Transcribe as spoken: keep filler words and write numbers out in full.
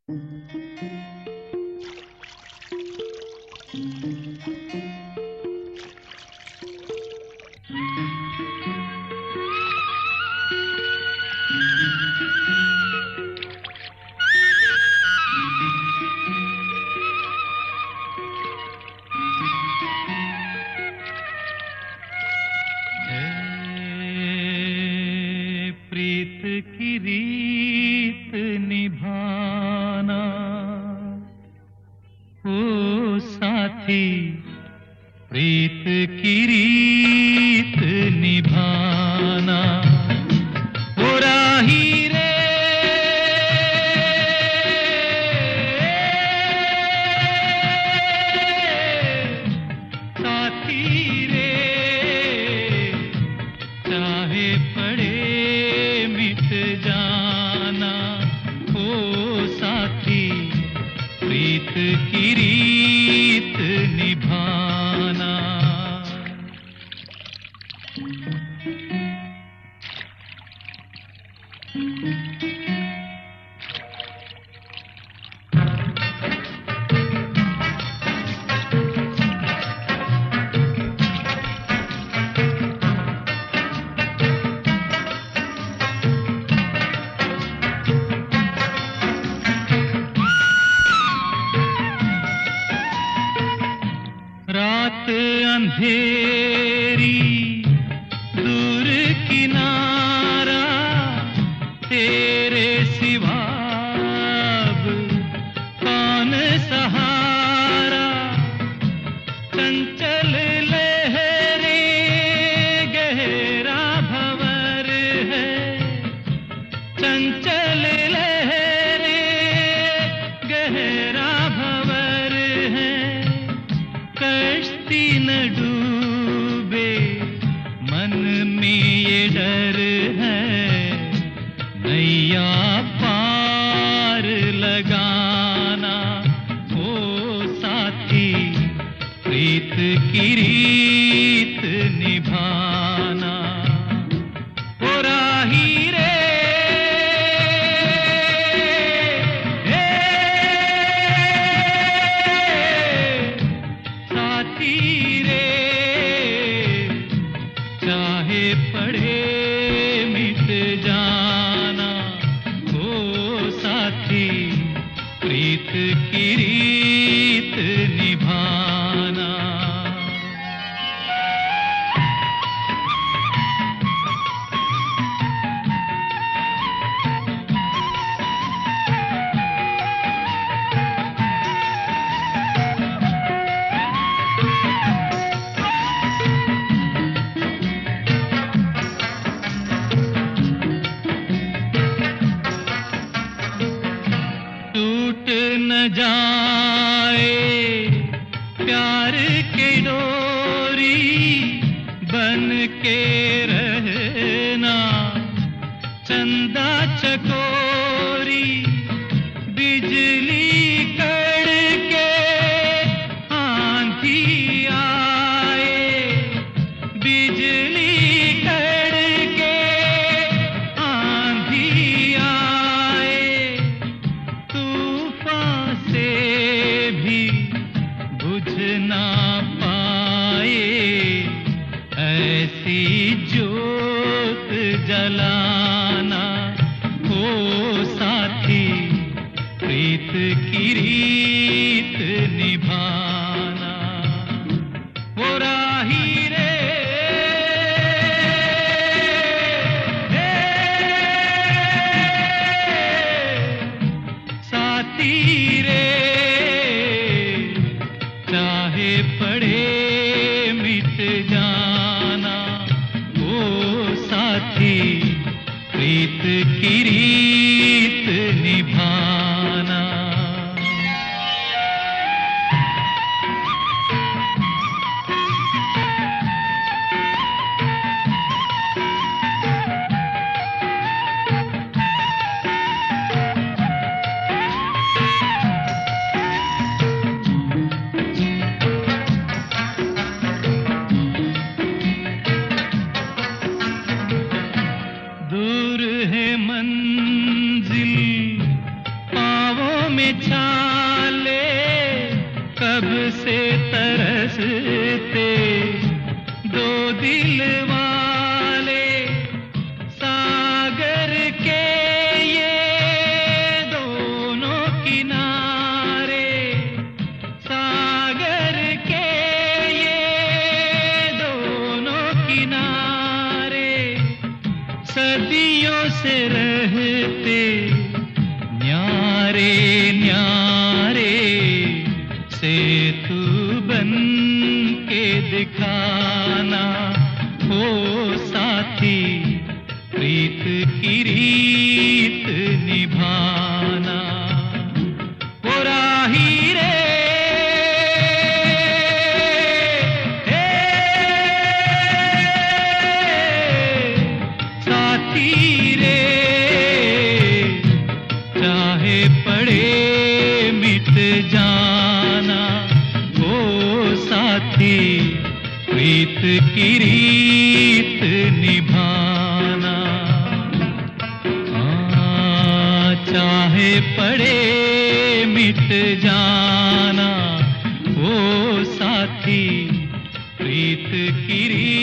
प्रीत की रीत निभाना, ओ साथी प्रीत की रीत निभाना, ओ राही रे साथी रे, चाहे पड़े जाना, ओ साथी प्रीत की रीत निभाना। रात अंधेरी दूर किनारा, तेरे सिवा अब कौन सहारा, चंचल लहरे गहरा भंवर है, चंचल लहरे गहरा भंवर है, कश्ती न डूबे मन में ये डर है, नैया पार लगाना, ओ साथी प्रीत की रीत निभाना, ओ राही रे रे, चाहे पड़े मिट जाना, ओ साथी प्रीत की रीत निभाना। न जाए प्यार की डोरी, बन के रहना चंदा चकोरी, बिजली कड़के आंधी आए, बिजली कड़के आंधी आए, तूफान से भी बुझ ना पाए, ऐसी ज्योत जलाना, ओ साथी प्रीत की रीत निभाना, ओ राही रे साथी रे, चाहे पड़े मिट जाना, ओ साथी प्रीत की रीत निभाना। दूर है मंजिल में छाले कब से तरसते दो दिल वाले, सागर के ये दोनों किनारे, सागर के ये दोनों किनारे, सदियों से रहते न्यारे न्यारे, सेतु बन के दिखाना ओ साथी, प्रीत की रीत निभाना। ओ राही रे हे साथी रे, चाहे पड़े मिट जाना ओ साथी, प्रीत की रीत निभाना। हाँ, चाहे पड़े मिट जाना ओ साथी, प्रीत की रीत